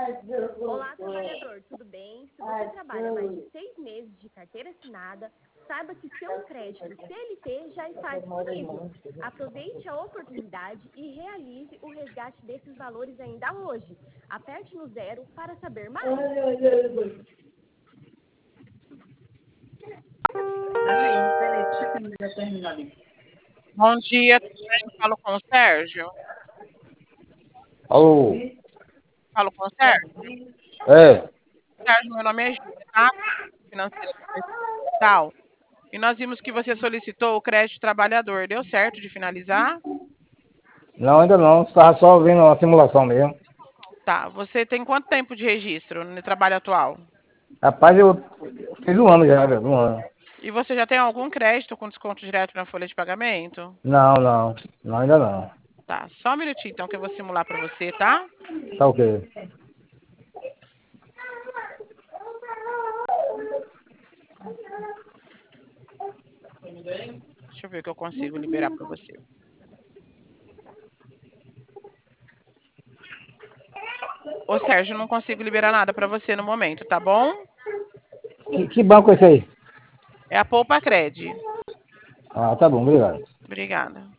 Olá, trabalhador, tudo bem? Se você trabalha mais de 6 meses de carteira assinada, saiba que seu crédito CLT já está disponível. Aproveite a oportunidade e realize o resgate desses valores ainda hoje. Aperte no 0 para saber mais. Bom dia, tudo bem? Falo com o Sérgio. Alô? Falo com o Sérgio. É, Sérgio, meu nome é Júlia, tá? Financeira Digital. E nós vimos que você solicitou o crédito trabalhador. Deu certo de finalizar? não, ainda não. Estava só vendo a simulação mesmo. Tá. Você tem quanto tempo de registro no trabalho atual? Rapaz, eu fiz um ano já, velho, um ano. E você já tem algum crédito com desconto direto na folha de pagamento? Não, não, não, ainda não. Tá. Só um minutinho, então, que eu vou simular para você, tá? Tá ok. Deixa eu ver o que eu consigo liberar para você. Ô, Sérgio, não consigo liberar nada para você no momento, tá bom? Que banco é esse aí? É a Poupa Cred. Ah, tá bom, obrigado. Obrigada.